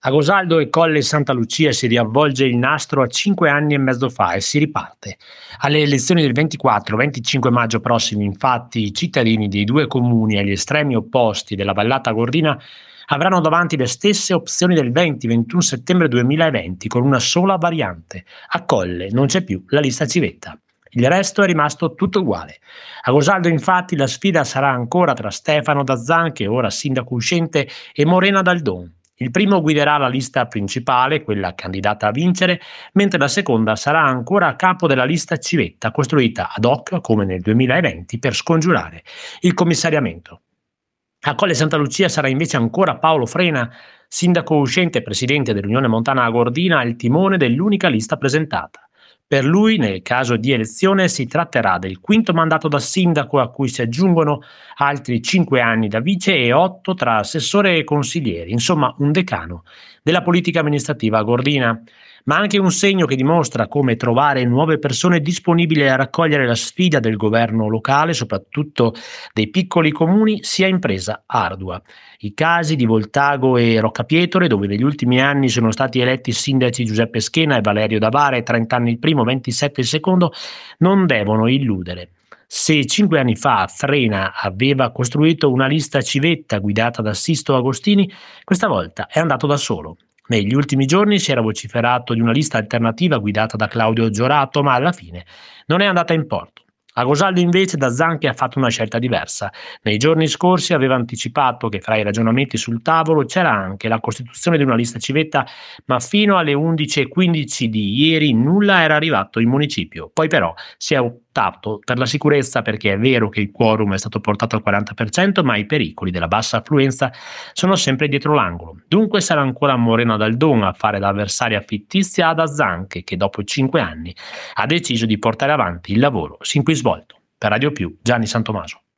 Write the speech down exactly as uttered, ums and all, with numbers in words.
Agosaldo e Colle Santa Lucia si riavvolge il nastro a cinque anni e mezzo fa e si riparte. Alle elezioni del ventiquattro venticinque maggio prossimi, infatti, i cittadini dei due comuni agli estremi opposti della vallata gordina avranno davanti le stesse opzioni del venti ventuno settembre duemilaventi, con una sola variante. A Colle non c'è più la lista civetta. Il resto è rimasto tutto uguale. A Gosaldo, infatti, la sfida sarà ancora tra Stefano Dazzan, che è ora sindaco uscente, e Morena Daldon. Il primo guiderà la lista principale, quella candidata a vincere, mentre la seconda sarà ancora a capo della lista civetta, costruita ad hoc, come nel duemilaventi, per scongiurare il commissariamento. A Colle Santa Lucia sarà invece ancora Paolo Frena, sindaco uscente e presidente dell'Unione Montana Gordina, al timone dell'unica lista presentata. Per lui, nel caso di elezione, si tratterà del quinto mandato da sindaco, a cui si aggiungono altri cinque anni da vice e otto tra assessore e consiglieri, insomma un decano della politica amministrativa gordina. Ma anche un segno che dimostra come trovare nuove persone disponibili a raccogliere la sfida del governo locale, soprattutto dei piccoli comuni, sia impresa ardua. I casi di Voltago e Roccapietore, dove negli ultimi anni sono stati eletti sindaci Giuseppe Schena e Valerio Davare, trenta anni il primo, ventisette il secondo, non devono illudere. Se cinque anni fa Frena aveva costruito una lista civetta guidata da Sisto Agostini, questa volta è andato da solo. Negli ultimi giorni si era vociferato di una lista alternativa guidata da Claudio Giorato, ma alla fine non è andata in porto. A Gosaldo invece Dazzan che ha fatto una scelta diversa. Nei giorni scorsi aveva anticipato che fra i ragionamenti sul tavolo c'era anche la costituzione di una lista civetta, ma fino alle undici e quindici di ieri nulla era arrivato in municipio. Poi però si è optato per la sicurezza, perché è vero che il quorum è stato portato al quaranta per cento, ma i pericoli della bassa affluenza sono sempre dietro l'angolo. Dunque sarà ancora Morena Daldon a fare da avversaria fittizia ad Dazzan, che dopo cinque anni ha deciso di portare avanti il lavoro sin qui svolto. Per Radio Più, Gianni Santomaso.